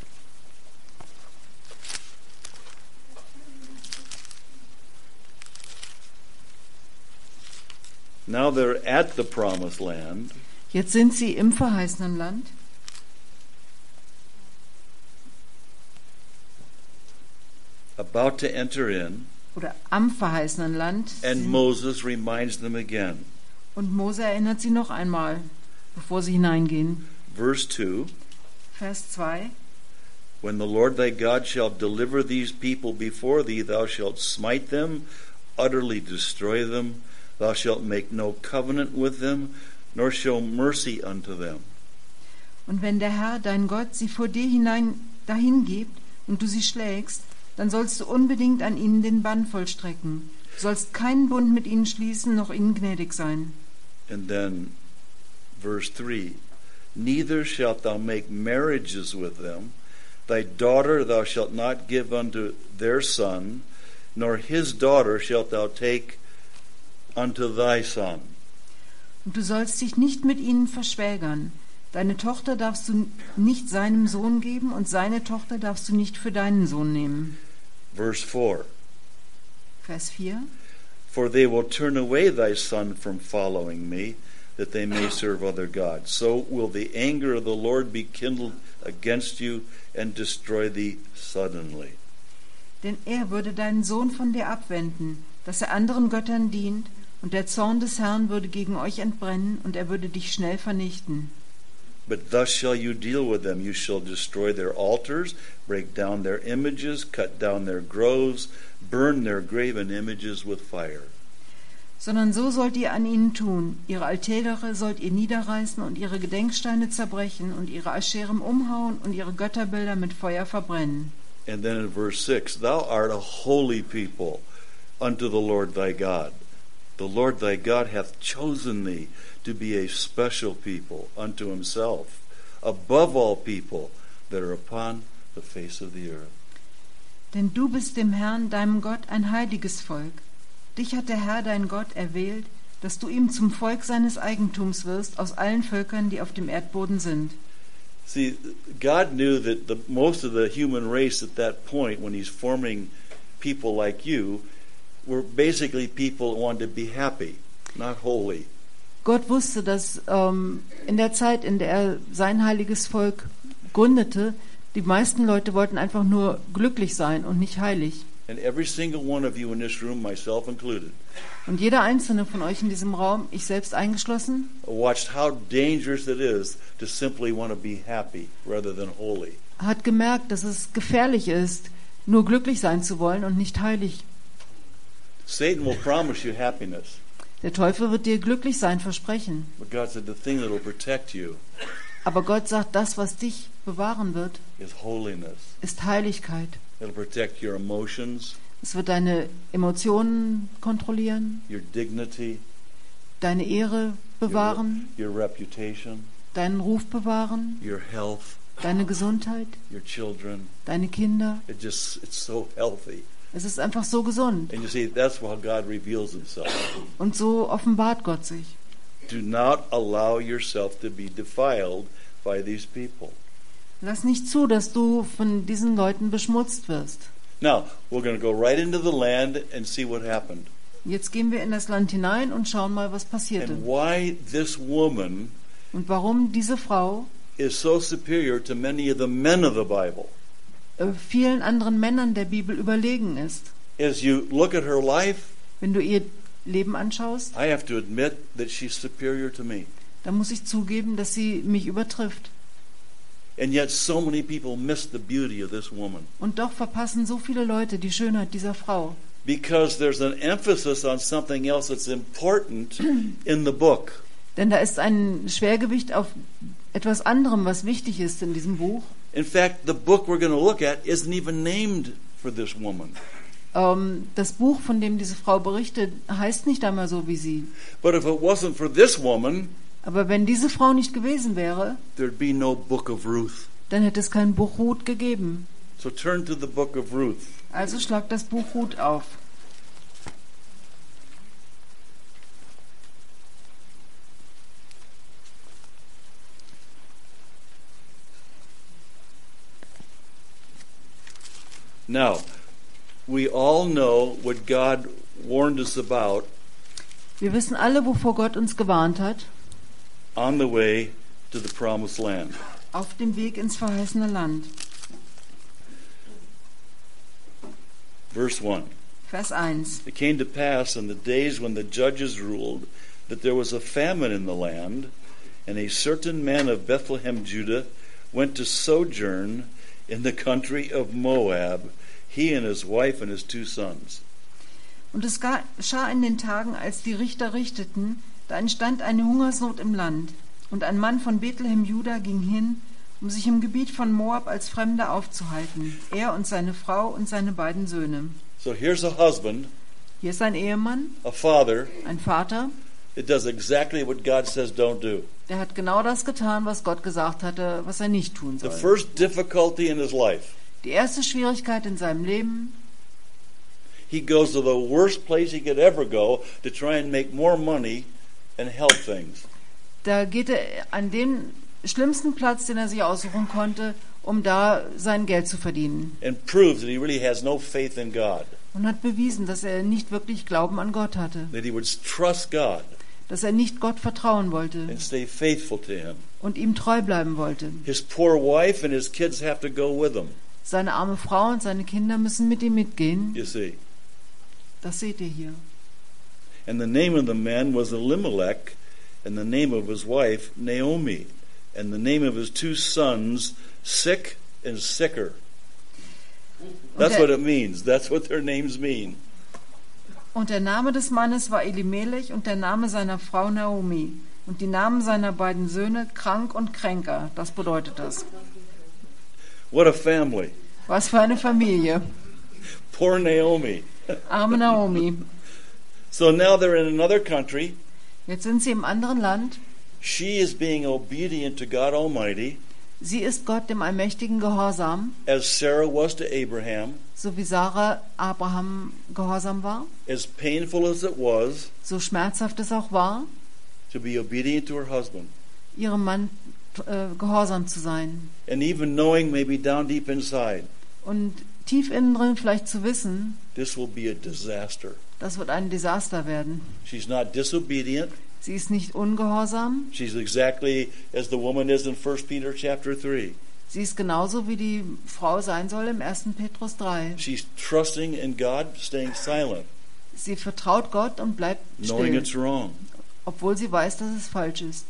Now they're at the promised land. Jetzt sind sie im verheißenen Land. About to enter in, Oder am verheißenen Land. and sind- Moses reminds them again. Und Mose erinnert sie noch einmal, bevor sie hineingehen. Verse two, Vers zwei. when the Lord thy God shall deliver these people before thee, thou shalt smite them, utterly destroy them. Thou shalt make no covenant with them, nor show mercy unto them. Und wenn der Herr, dein Gott, sie vor dir hinein dahin gibt und du sie schlägst, dann sollst du unbedingt an ihnen den Bann vollstrecken. Du sollst keinen Bund mit ihnen schließen, noch ihnen gnädig sein. And then verse three, neither shalt thou make marriages with them. Thy daughter thou shalt not give unto their son, nor his daughter shalt thou take unto thy son. Und du sollst dich nicht mit ihnen verschwägern. Deine Tochter darfst du nicht seinem Sohn geben und seine Tochter darfst du nicht für deinen Sohn nehmen. Verse four, Vers vier. for they will turn away thy son from following me, that they may serve other gods. So will the anger of the Lord be kindled against you and destroy thee suddenly. Denn er würde deinen Sohn von dir abwenden, dass er anderen Göttern dient, und der Zorn des Herrn würde gegen euch entbrennen, und er würde dich schnell vernichten. But thus shall you deal with them. You shall destroy their altars, break down their images, cut down their groves, burn their graven images with fire. Sondern so sollt ihr an ihnen tun. Ihre Altäre sollt ihr niederreißen und ihre Gedenksteine zerbrechen und ihre Ascheren umhauen und ihre Götterbilder mit Feuer verbrennen. And then in verse six, thou art a holy people unto the Lord thy God. The Lord thy God hath chosen thee to be a special people unto himself, above all people that are upon the face of the earth. Denn du bist dem Herrn, deinem Gott, ein heiliges Volk. Dich hat der Herr, dein Gott, erwählt, dass du ihm zum Volk seines Eigentums wirst aus allen Völkern, die auf dem Erdboden sind. See, God knew that the, most of the human race at that point, when he's forming people like you, were basically people that wanted to be happy, not holy. Gott wusste, dass ähm, in der Zeit, in der er sein heiliges Volk gründete, die meisten Leute wollten einfach nur glücklich sein und nicht heilig. And every single one of you in this room, myself included, Und jeder einzelne von euch in diesem Raum, ich selbst eingeschlossen, watched how dangerous it is to simply want to be happy rather than holy. hat gemerkt, dass es gefährlich ist, nur glücklich sein zu wollen und nicht heilig. Satan will promise you happiness, Der Teufel wird dir glücklich sein versprechen. but God said the thing that will protect you Aber Gott sagt, das, was dich bewahren wird, is holiness. ist Heiligkeit. It'll protect your emotions, Es wird deine Emotionen kontrollieren, your dignity, deine Ehre bewahren, your reputation, deinen Ruf bewahren, your health, deine Gesundheit, your children. deine Kinder. It just it's so healthy. Es ist einfach so gesund. And you see, that's how God reveals himself. Und so offenbart Gott sich. Do not allow yourself to be defiled by these people. Lass nicht zu, dass du von diesen Leuten beschmutzt wirst. Now, we're going to go right into the land and see what happened. Jetzt gehen wir in das Land hinein und schauen mal, was passierte. And why this woman Und warum diese Frau is so superior to many of the men of the Bible. äh, vielen anderen Männern der Bibel überlegen ist. As you look at her life, Wenn du ihr Leben anschaust, I have to admit that she's superior to me. dann muss ich zugeben, dass sie mich übertrifft. And yet so many people miss the beauty of this woman. Und doch verpassen so viele Leute die Schönheit dieser Frau. Because there's an emphasis on something else that's important in the book. Denn da ist ein Schwergewicht auf etwas anderem, was wichtig ist in diesem Buch. In fact, the book we're going to look at isn't even named for this woman. Ähm, das Buch, von dem diese Frau berichtet, heißt nicht einmal so wie sie. But if it wasn't for this woman, Aber wenn diese Frau nicht gewesen wäre, there'd be no book of Ruth. dann hätte es kein Buch Ruth gegeben. So turn to the book of Ruth. Also schlag das Buch Ruth auf. Now, we all know what God warned us about Wir wissen alle, wovor Gott uns gewarnt hat, on the way to the promised land. auf dem Weg ins verheißene Land. Verse one. Vers eins. It came to pass in the days when the judges ruled that there was a famine in the land, and a certain man of Bethlehem, Judah, went to sojourn in the country of Moab, he and his wife and his two sons. Und es geschah in den Tagen, als die Richter richteten, da entstand eine Hungersnot im Land. Und ein Mann von Bethlehem, Juda, ging hin, um sich im Gebiet von Moab als Fremder aufzuhalten, er und seine Frau und seine beiden Söhne. So here's a husband, Hier ist ein Ehemann, a father, ein Vater, that does exactly what God says don't do. der hat genau das getan, was Gott gesagt hatte, was er nicht tun The soll. first difficulty in his life, Die erste Schwierigkeit in seinem Leben, he goes to the worst place he could ever go to try and make more money and help things. da geht er an den schlimmsten Platz, den er sich aussuchen konnte, um da sein Geld zu verdienen. And proves that he really has no faith in God, Und hat bewiesen, dass er nicht wirklich Glauben an Gott hatte, that he would trust God dass er nicht Gott vertrauen wollte and stay faithful to him. und ihm treu bleiben wollte. His poor wife and his kids have to go with him, Seine arme Frau und seine Kinder müssen mit ihm mitgehen. you see. Das seht ihr hier. And the name of the man was Elimelech, and the name of his wife Naomi, and the name of his two sons Sick and Sicker. That's der- what it means. That's what their names mean. Und der Name des Mannes war Elimelech und der Name seiner Frau Naomi. Und die Namen seiner beiden Söhne Krank und Kränker. Das bedeutet das. What a family. Was für eine Familie. Poor Naomi. Arme Naomi. So now they're in another country. Jetzt sind sie im anderen Land. She is being obedient to God Almighty, Sie ist Gott dem Allmächtigen gehorsam, as Sarah was to Abraham. so wie Sarah Abraham gehorsam war, As painful as it was so schmerzhaft es auch war, to be obedient to her husband. ihrem Mann äh, gehorsam zu sein. And even knowing maybe down deep inside, Und tief innen drin vielleicht zu wissen, this will be a disaster. das wird ein Desaster werden. She's not disobedient. Sie ist nicht ungehorsam, She's exactly as the woman is in First Peter chapter three. sie ist genauso wie die Frau sein soll im ersten Petrus drei. She's trusting in God, staying silent, Sie vertraut Gott und bleibt knowing still, it's wrong. obwohl sie weiß, dass es falsch ist.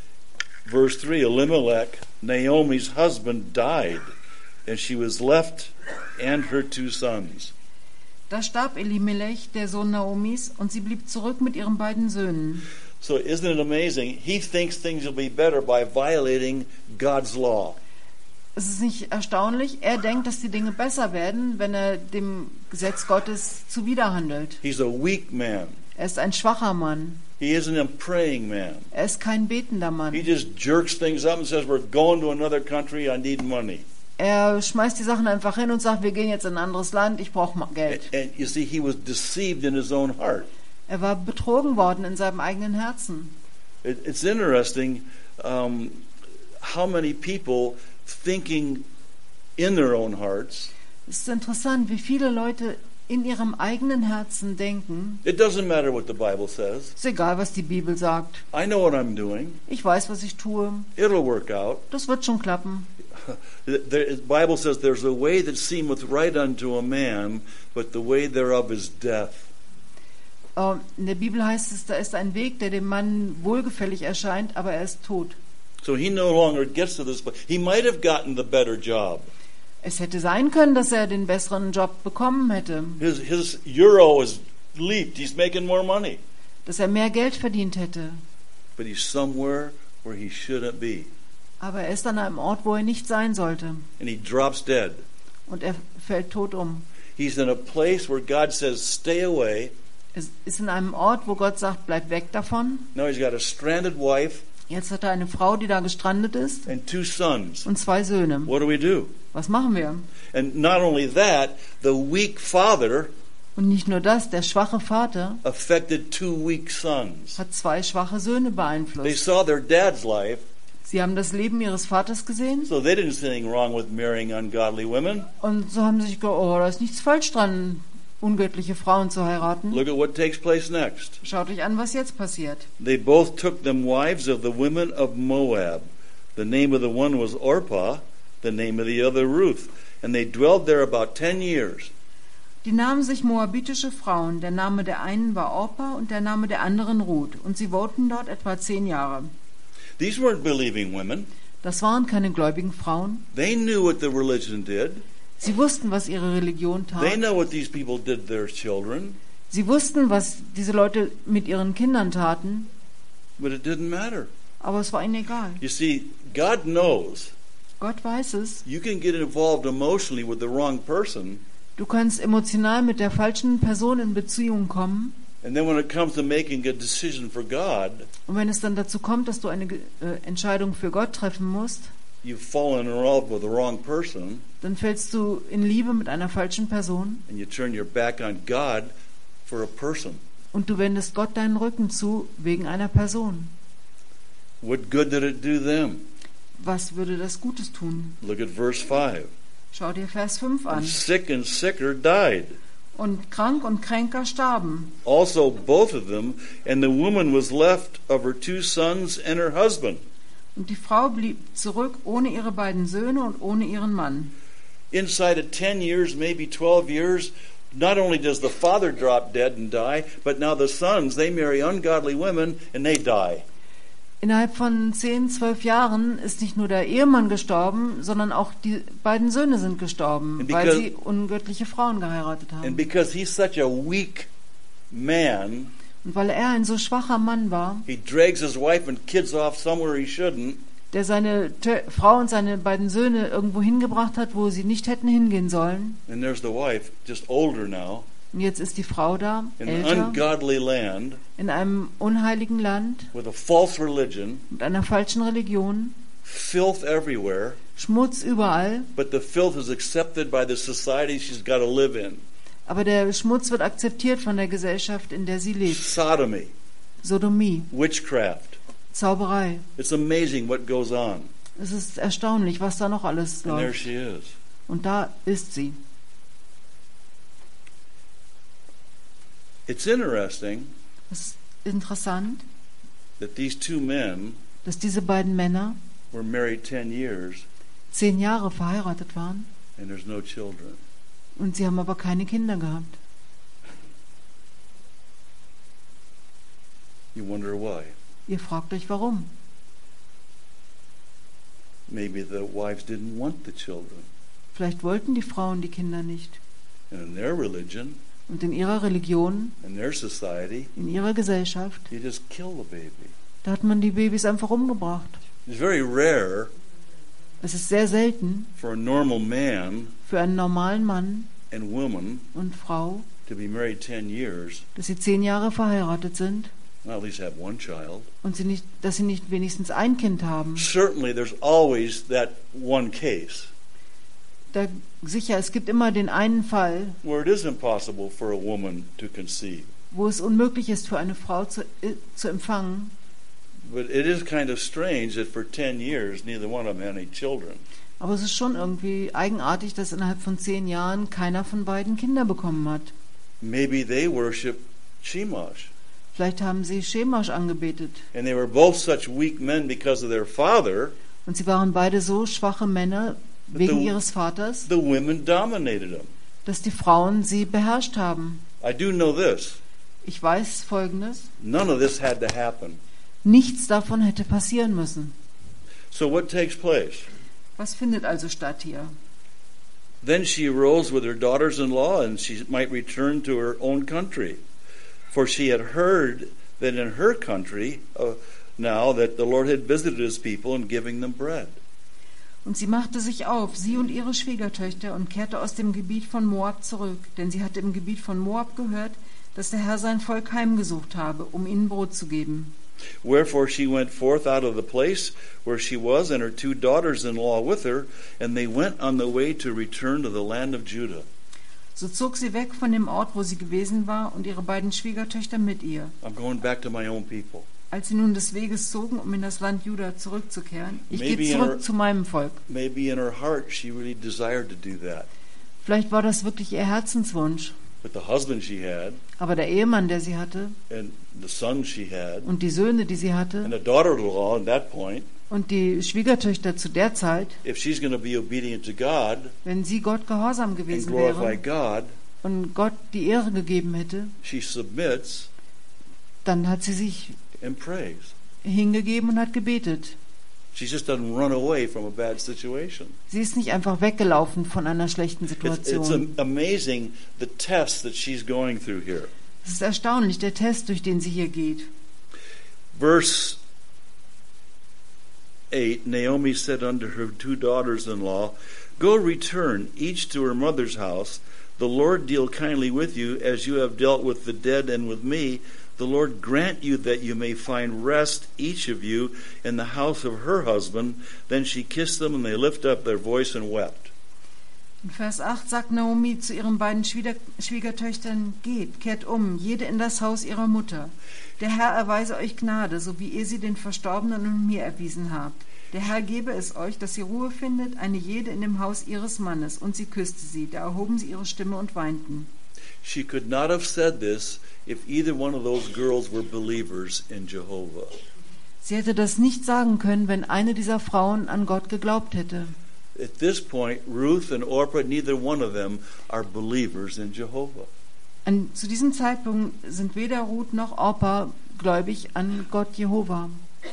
Verse three, Elimelech, Naomi's husband, died, and she was left and her two sons. Da starb Elimelech, der Sohn Naomis, und sie blieb zurück mit ihren beiden Söhnen. So isn't it amazing? He thinks things will be better by violating God's law. Es ist nicht erstaunlich, er denkt, dass die Dinge besser werden, wenn er dem Gesetz Gottes zuwiderhandelt. He's a weak man. Er ist ein schwacher Mann. He isn't a praying man. Er ist kein betender He Mann. just jerks things up and says, we're going to another country, I need money. Er schmeißt die Sachen einfach hin und sagt, wir gehen jetzt in ein anderes Land, ich brauche Geld. And you see, he was deceived in his own heart. Er war betrogen worden in seinem eigenen Herzen. It, it's interesting um, how many people thinking in their own hearts, Es ist interessant, wie viele Leute in ihrem eigenen Herzen denken, it doesn't matter what the Bible says. ist egal, was die Bibel sagt. I know what I'm doing. Ich weiß, was ich tue. It'll work out. Das wird schon klappen. The, the Bible says there's a way that seemeth right unto a man, but the way thereof is death. Äh, In der Bibel heißt es, da ist ein Weg, der dem Mann wohlgefällig erscheint, aber er ist tot. So he no longer gets to this place. He might have gotten the better job. Es hätte sein können, dass er den besseren Job bekommen hätte, His his euro is leaped. He's making more money. dass er mehr Geld verdient hätte. But he's somewhere where he shouldn't be. Aber er ist an einem Ort, wo er nicht sein sollte. And he drops dead. Und er fällt tot um. He's in a place where God says, stay away. Es ist in einem Ort, wo Gott sagt, bleib weg davon. Now he's got a stranded wife Jetzt hat er eine Frau, die da gestrandet ist, and two sons. und zwei Söhne. What do we do? Was machen wir? And not only that, the weak father Und nicht nur das, der schwache Vater affected two weak sons. hat zwei schwache Söhne They beeinflusst. saw their dad's life, Sie haben das Leben ihres Vaters gesehen so they didn't see anything wrong with marrying ungodly women. und so haben sie sich gedacht, oh, da ist nichts falsch dran, ungöttliche Frauen zu heiraten. Look at what takes place next. Schaut euch an, was jetzt passiert. They both took them wives of the women of Moab. The name of the one was Orpah, the name of the other Ruth. And they dwelled there about ten years. Die nahmen sich moabitische Frauen. Der Name der einen war Orpa und der Name der anderen Ruth. Und sie wohnten dort etwa zehn Jahre. These weren't believing women. Das waren keine gläubigen Frauen. They knew what the religion did. Sie wussten, was ihre Religion They tat. know what these people did to their children. Sie wussten, was diese Leute mit ihren Kindern taten. But it didn't matter. Aber es war ihnen egal. You see, God knows Gott weiß es. you can get involved emotionally with the wrong person, Du kannst emotional mit der falschen Person in Beziehung kommen. and then when it comes to making a decision for God, Und wenn es dann dazu kommt, dass du eine äh, Entscheidung für Gott treffen musst, you've fallen in love with the wrong person, dann fällst du in Liebe mit einer falschen Person and you turn your back on God for a person. und du wendest Gott deinen Rücken zu wegen einer Person. What good did it do them? Was würde das Gutes tun? Look at verse five. Schau dir Vers fünf an. And sick and sicker died. Und krank und kränker starben. Also both of them, and the woman was left of her two sons and her husband. Und die Frau blieb zurück ohne ihre beiden Söhne und ohne ihren Mann. Inside of ten years, maybe twelve years, not only does the father drop dead and die, but now the sons, they marry ungodly women and they die. Innerhalb von zehn, zwölf Jahren ist nicht nur der Ehemann gestorben, sondern auch die beiden Söhne sind gestorben, And weil because- sie ungöttliche Frauen geheiratet And haben. because he's such a weak man, Und weil er ein so schwacher Mann war, he drags his wife and kids off somewhere he shouldn't, der seine Tö- Frau und seine beiden Söhne irgendwo hingebracht hat, wo sie nicht hätten hingehen sollen. and there's the wife, just older now, Und jetzt ist die Frau da, in an älter, ungodly land in einem unheiligen Land, with a false religion, mit einer falschen Religion, filth everywhere, Schmutz überall, but the filth is accepted by the society she's got to live in. aber der Schmutz wird akzeptiert von der Gesellschaft, in der sie lebt. Sodomy, Sodomie, witchcraft. Zauberei. It's amazing what goes on. Es ist erstaunlich, was da noch alles And there läuft. she is. Und da ist sie. It's interesting Es ist interessant, that these two men dass diese beiden Männer were married ten years zehn Jahre verheiratet waren and there's no children. und sie haben aber keine Kinder gehabt. You wonder why. Ihr fragt euch, warum? Maybe the wives didn't want the children. Vielleicht wollten die Frauen die Kinder nicht. And in their religion, Und in ihrer Religion, in their society, in ihrer Gesellschaft, you just kill the baby. da hat man die Babys einfach umgebracht. It's very rare Es ist sehr selten for a normal man für einen normalen Mann and woman und Frau, to be married ten years dass sie zehn Jahre verheiratet sind and at least have one child. und sie nicht, dass sie nicht wenigstens ein Kind haben. Certainly there's always that one case Da, sicher, es gibt immer den einen Fall, where it is impossible for a woman to conceive. wo es unmöglich ist für eine Frau zu, äh, zu empfangen. But it is kind of strange that for ten years neither one of them had any children. Aber es ist schon irgendwie eigenartig, dass innerhalb von zehn Jahren keiner von beiden Kinder bekommen hat. Maybe they worship Chemosh. Vielleicht haben sie Chemosh angebetet. And they were both such weak men because of their father, Und sie waren beide so schwache Männer wegen the- ihres Vaters, the women dominated them. dass die Frauen sie beherrscht haben. I do know this. ich weiß Folgendes, None of this had to happen. nichts davon hätte passieren müssen. So what takes place? Was findet also statt hier? Then she arose with her daughters-in-law, and she might return to her own country. For she had heard that in her country uh, now that the Lord had visited his people and giving them bread. Und sie machte sich auf, sie und ihre Schwiegertöchter, und kehrte aus dem Gebiet von Moab zurück, denn sie hatte im Gebiet von Moab gehört, dass der Herr sein Volk heimgesucht habe, um ihnen Brot zu geben. Wherefore she went forth out of the place where she was, and her two daughters-in-law with her, and they went on the way to return to the land of Judah. So zog sie weg von dem Ort, wo sie gewesen war, und ihre beiden Schwiegertöchter mit ihr. I'm going back to my own people. Als sie nun des Weges zogen, um in das Land Juda zurückzukehren, ich Maybe gehe in zurück her- zu meinem Volk. Maybe in her heart she really desired to do that. Vielleicht war das wirklich ihr Herzenswunsch. But the husband she had, Aber der Ehemann, der sie hatte, and the son she had, und die Söhne, die sie hatte, and the daughter-in-law at that point, und die Schwiegertöchter zu der Zeit, if she's going to be obedient to God wenn sie Gott gehorsam and gewesen glorify wären God, und Gott die Ehre gegeben hätte, she submits dann hat sie sich and prays. hingegeben und hat gebetet. She just doesn't run away from a bad situation. Sie ist nicht einfach weggelaufen von einer schlechten It's, it's Situation. am- amazing the test that she's going through here. Es ist erstaunlich, der Test, durch den sie hier geht. Verse eight, Naomi said unto her two daughters-in-law, Go return, each to her mother's house. The Lord deal kindly with you, as you have dealt with the dead and with me. The Lord grant you that you may find rest, each of you, in the house of her husband. Then she kissed them, and they lifted up their voice and wept. In Vers acht sagt Naomi zu ihren beiden Schwieger Schwiegertöchtern, geht, kehrt um, jede in das Haus ihrer Mutter. Der Herr erweise euch Gnade, so wie ihr sie den Verstorbenen und mir erwiesen habt. Der Herr gebe es euch, dass ihr Ruhe findet, eine jede in dem Haus ihres Mannes. Und sie küsste sie, da erhoben sie ihre Stimme und weinten. She could not have said this if either one of those girls were believers in Jehovah. Sie hätte das nicht sagen können, wenn eine dieser Frauen an Gott geglaubt hätte. At this point, Ruth and Orpah, neither one of them are believers in Jehovah. An, zu diesem Zeitpunkt sind weder Ruth noch Orpa gläubig an Gott Jehova.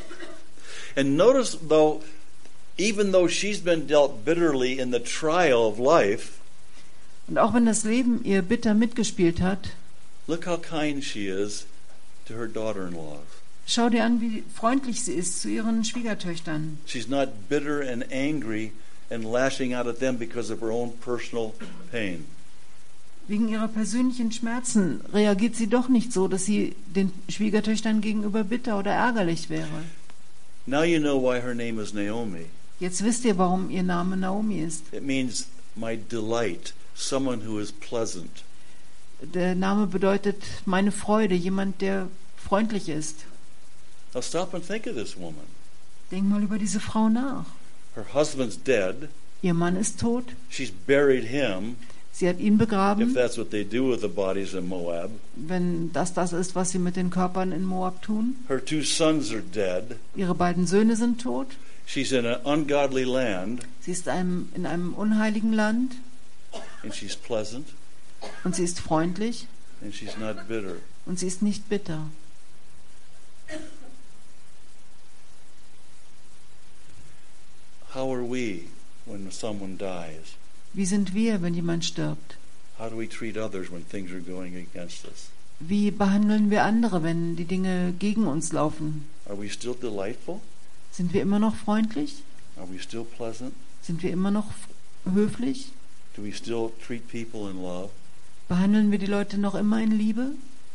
And notice, though, even though she's been dealt bitterly in the trial of life, Und auch wenn das Leben ihr bitter mitgespielt hat, look how kind she is to her daughter-in-laws. schau dir an, wie freundlich sie ist zu ihren Schwiegertöchtern. She's not bitter and angry and lashing out at them because of her own personal pain. Wegen ihrer persönlichen Schmerzen reagiert sie doch nicht so, dass sie den Schwiegertöchtern gegenüber bitter oder ärgerlich wäre. Now you know why her name is Naomi. Jetzt wisst ihr, warum ihr Name Naomi ist. It means my delight, someone who is pleasant. Der Name bedeutet meine Freude, jemand, der freundlich ist. Now stop and think of this woman. Denk mal über diese Frau nach. Her husband's dead. Ihr Mann ist tot, She's buried him, sie hat ihn if begraben, that's what they do with the bodies in Moab. wenn das das ist, was sie mit den Körpern in Moab tun. Her two sons are dead. Ihre beiden Söhne sind tot. She's in an ungodly land, Sie ist einem, in einem unheiligen Land and she's pleasant, und sie ist freundlich and she's not bitter. und sie ist nicht bitter. How are we when someone dies? Wie sind wir, wenn jemand stirbt? How do we treat others when things are going against us? Wie behandeln wir andere, wenn die Dinge gegen uns laufen? Are we still delightful? Sind wir immer noch freundlich? Are we still pleasant? Sind wir immer noch höflich? Do we still treat people in love? Behandeln wir die Leute noch immer in Liebe?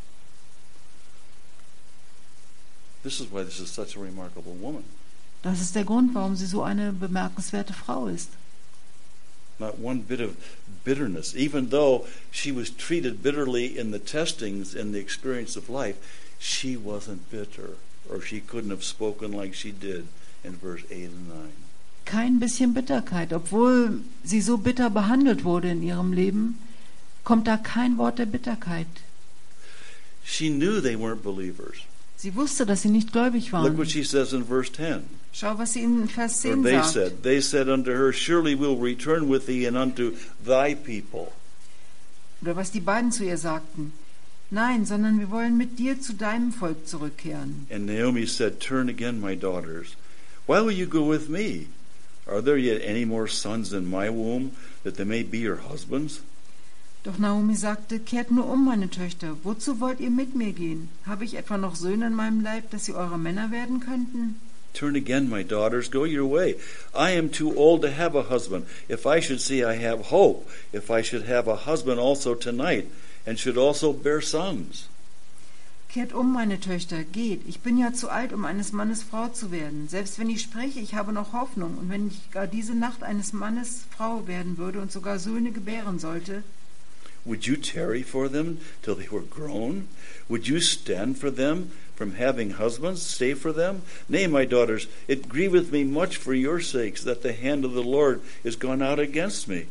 This is why this is such a remarkable woman. Das ist der Grund, warum sie so eine bemerkenswerte Frau ist. Not one bit of bitterness, even though she was treated bitterly in the testings and the experience of life, she wasn't bitter, or she couldn't have spoken like she did in verse eight and nine. Kein bisschen Bitterkeit. Obwohl sie so bitter behandelt wurde in ihrem Leben, kommt da kein Wort der Bitterkeit. She knew they weren't believers. Sie wusste, dass sie nicht gläubig Look waren. what she says in verse ten. Schau, was sie in Vers Or zehn they sagt. said, they said unto her, Surely we'll return with thee and unto thy people. Oder was die beiden zu ihr sagten. Nein, sondern wir wollen mit dir zu deinem Volk zurückkehren. And Naomi said, Turn again, my daughters. Why will you go with me? Are there yet any more sons in my womb, that they may be your husbands? Doch Naomi sagte, kehrt nur um, meine Töchter. Wozu wollt ihr mit mir gehen? Habe ich etwa noch Söhne in meinem Leib, dass sie eure Männer werden könnten? Turn again, my daughters, go your way. I am too old to have a husband. If I should see I have hope, if I should have a husband also tonight, and should also bear sons. Kehrt um, meine Töchter, geht. Ich bin ja zu alt, um eines Mannes Frau zu werden. Selbst wenn ich spreche, ich habe noch Hoffnung. Und wenn ich gar diese Nacht eines Mannes Frau werden würde und sogar Söhne gebären sollte, would you tarry for them till they were grown? Would you stand for them from having husbands? Stay for them? Nay, my daughters, it grieveth me much for your sakes that the hand of the Lord is gone out against me.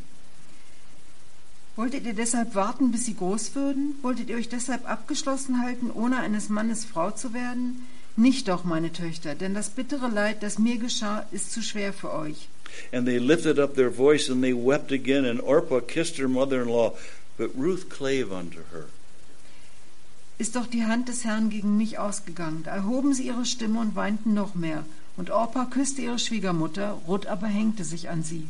Wolltet ihr deshalb warten, bis sie groß würden? Wolltet ihr euch deshalb abgeschlossen halten, ohne eines Mannes Frau zu werden? Nicht doch, meine Töchter, denn das bittere Leid, das mir geschah, ist zu schwer für euch. And they lifted up their voice and they wept again, and Orpah kissed her mother-in-law, but Ruth clave unto her. Ist doch die Hand des Herrn gegen mich ausgegangen. Da erhoben sie ihre Stimme und weinten noch mehr. Und Orpah küsste ihre Schwiegermutter, Ruth aber hängte sich an sie.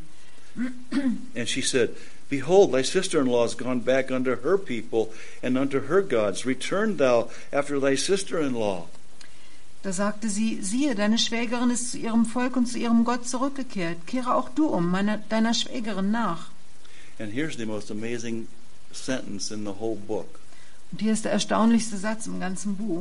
And she said, Behold, thy sister-in-law is gone back unto her people and unto her gods. Return thou after thy sister-in-law. Da sagte sie, siehe, deine Schwägerin ist zu ihrem Volk und zu ihrem Gott zurückgekehrt. Kehre auch du um, meiner, deiner Schwägerin nach. And here's the most amazing sentence in the whole book. Und hier ist der erstaunlichste Satz im ganzen Buch.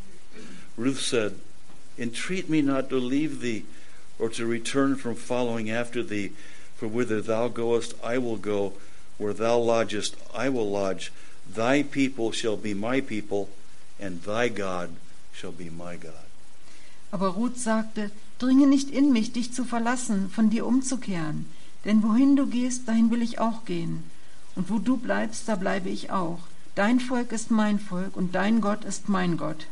Ruth said, Entreat me not to leave thee, or to return from following after thee. For whither thou goest, I will go. Where thou lodgest, I will lodge. Thy people shall be my people, and thy God shall be my God. Aber Ruth sagte, dringe nicht in mich, dich zu verlassen, von dir umzukehren. Denn wohin du gehst, dahin will ich auch gehen. Und wo du bleibst, da bleibe ich auch. Dein Volk ist mein Volk, und dein Gott ist mein Gott.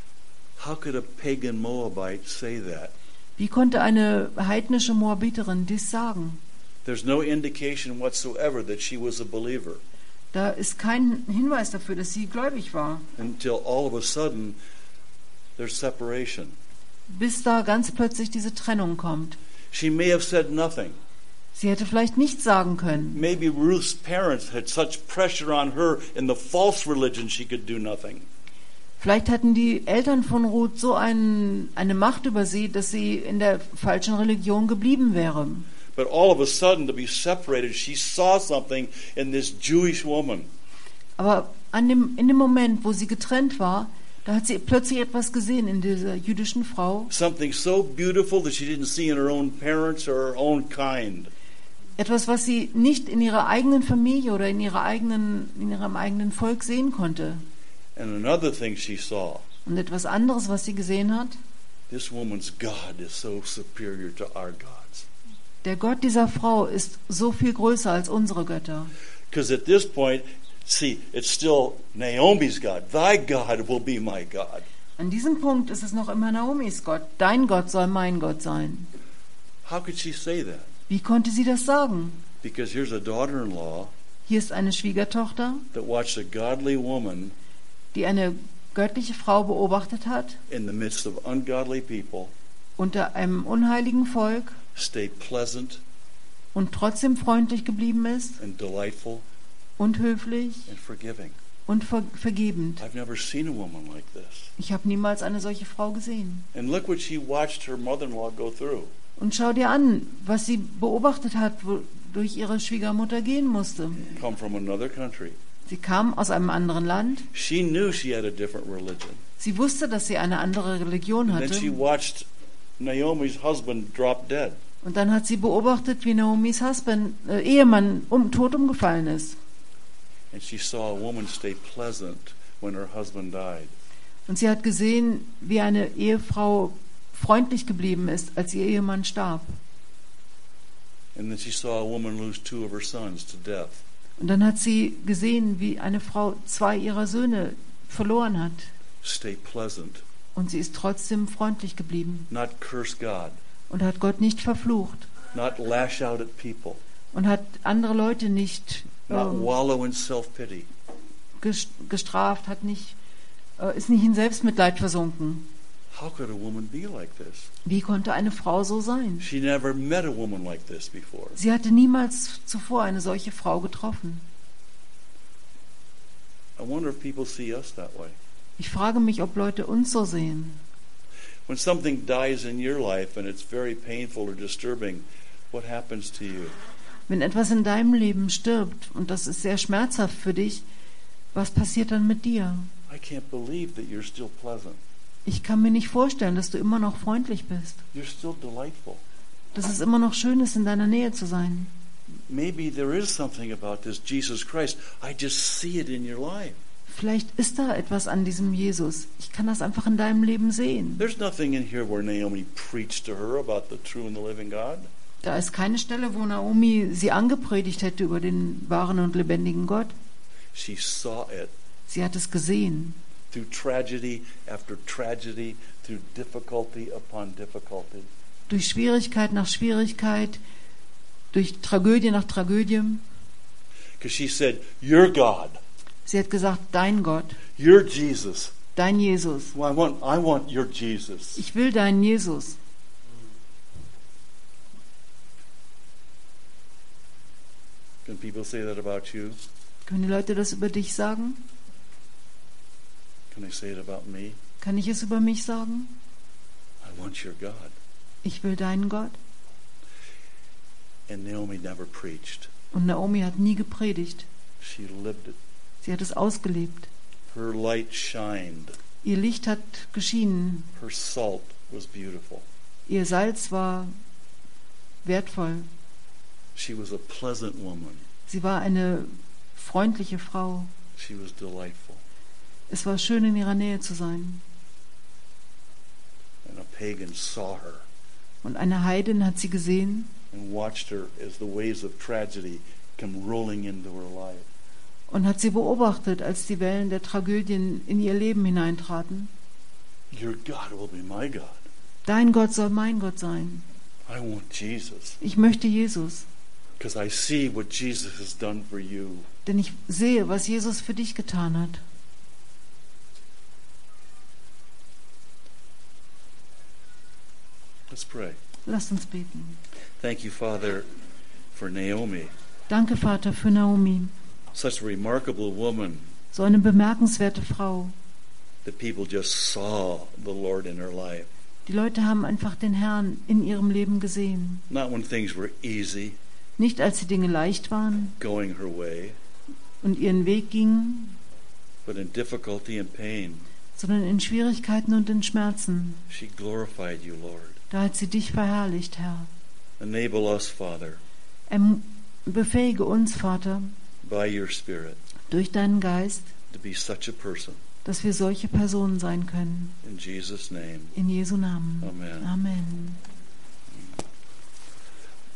How could a pagan Moabite say that? Wie konnte eine heidnische Moabiterin dies sagen? There's no indication whatsoever that she was a believer. Da ist kein Hinweis dafür, dass sie gläubig war. Until all of a sudden, there's separation. Bis da ganz plötzlich diese Trennung kommt. She may have said nothing. Sie hätte vielleicht nichts sagen können. Maybe Ruth's parents had such pressure on her in the false religion she could do nothing. Vielleicht hatten die Eltern von Ruth so ein, eine Macht über sie, dass sie in der falschen Religion geblieben wäre. But all of a sudden, to be separated, she saw something in this Jewish woman. Aber an dem, in dem Moment, wo sie getrennt war, da hat sie plötzlich etwas gesehen in dieser jüdischen Frau. Something so beautiful that she didn't see in her own parents or her own kind. Etwas, was sie nicht in ihrer eigenen Familie oder in, ihrer eigenen, in ihrem eigenen Volk sehen konnte. And another thing she saw. Und etwas anderes, was sie gesehen hat. This woman's God is so superior to our gods. Der Gott dieser Frau ist so viel größer als unsere Götter. Because at this point, see, it's still Naomi's God. Thy God will be my God. An diesem Punkt ist es noch immer Naomis Gott. Dein Gott soll mein Gott sein. How could she say that? Wie konnte sie das sagen? Because here's a daughter-in-law Hier ist eine Schwiegertochter, that watched a godly woman die eine göttliche Frau beobachtet hat, in the midst of ungodly people unter einem unheiligen Volk stay pleasant und trotzdem freundlich geblieben ist and delightful und höflich and forgiving. und ver vergebend. I've never seen a woman like this. Ich habe niemals eine solche Frau gesehen. And look what she watched her mother-in-law go through. Und schau dir an, was sie beobachtet hat, wodurch ihre Schwiegermutter gehen musste. Come from another country. Sie kam aus einem anderen Land. She knew she had a different religion. Sie wusste, dass sie eine andere Religion And then she hatte. watched Naomi's husband drop dead. Und dann hat sie beobachtet, wie Naomis Husband, äh, Ehemann um, tot umgefallen ist. And she saw a woman stay pleasant when her husband died. Und sie hat gesehen, wie eine Ehefrau freundlich geblieben ist, als ihr Ehemann starb. And then she saw a woman lose two of her sons to death. Und dann hat sie gesehen, wie eine Frau zwei ihrer Söhne verloren hat. Stay pleasant. Und sie ist trotzdem freundlich geblieben Not curse God. und hat Gott nicht verflucht Not lash out at people. und hat andere Leute nicht Not ähm, wallow in self-pity. gestraft, hat nicht, äh, ist nicht in Selbstmitleid versunken. How could a woman be like this? Wie konnte eine Frau so sein? She never met a woman like this before. Sie hatte niemals zuvor eine solche Frau getroffen. I wonder if people see us that way. Ich frage mich, ob Leute uns so sehen. When something dies in your life and it's very painful or disturbing, what happens to you? Wenn etwas in deinem Leben stirbt und das ist sehr schmerzhaft für dich, was passiert dann mit dir? I can't believe that you're still pleasant. Ich kann mir nicht vorstellen, dass du immer noch freundlich bist. You're still delightful. Dass es immer noch schön ist, in deiner Nähe zu sein. Maybe there is something about this Jesus Christ. I just see it in your life. Vielleicht ist da etwas an diesem Jesus. Ich kann das einfach in deinem Leben sehen. There's nothing in here where Naomi preached to her about the true and the living God. Da ist keine Stelle, wo Naomi sie angepredigt hätte über den wahren und lebendigen Gott. She saw it. Sie hat es gesehen. Through tragedy after tragedy, through difficulty upon difficulty. Durch Schwierigkeit nach Schwierigkeit, durch Tragödie nach Tragödie. Because she said, "You're God. Sie hat gesagt, dein Gott, You're Jesus. dein Jesus. Well, I want, I want your Jesus." Ich will deinen Jesus. Can people say that about you? Können die Leute das über dich sagen? Can they say it about me? Kann ich es über mich sagen? I want your God. Ich will deinen Gott. And Naomi never preached. Und Naomi hat nie gepredigt. She lived it. Sie hat es ausgelebt. Her light shined. Ihr Licht hat geschienen. Her salt was beautiful. Ihr Salz war wertvoll. She was a pleasant woman. Sie war eine freundliche Frau. She was delightful. Es war schön, in ihrer Nähe zu sein. And a pagan saw her Und eine Heidin hat sie gesehen and watched her as the waves of tragedy come rolling into her life. und hat sie beobachtet, als die Wellen der Tragödien in ihr Leben hineintraten. Your God will be my God. Dein Gott soll mein Gott sein. I want Jesus. Ich möchte Jesus, Because I see what Jesus has done for you. denn ich sehe, was Jesus für dich getan hat. Let's pray. Lasst uns beten. Thank you, Father, for Naomi. Danke, Vater, für Naomi. Such a remarkable woman So eine bemerkenswerte Frau. that people just saw the Lord in her life. Die Leute haben einfach den Herrn in ihrem Leben gesehen. Not when things were easy, Nicht, als die Dinge leicht waren going her way, und ihren Weg gingen, but in difficulty and pain. sondern in Schwierigkeiten und in Schmerzen. She glorified you, Lord. Da hat sie dich verherrlicht, Herr. Enable us, Father, Erm- Befähige uns, Vater, by your Spirit, durch deinen Geist, to be such a person. dass wir solche Personen sein können. In Jesus' name, In Jesu Namen. amen. Amen.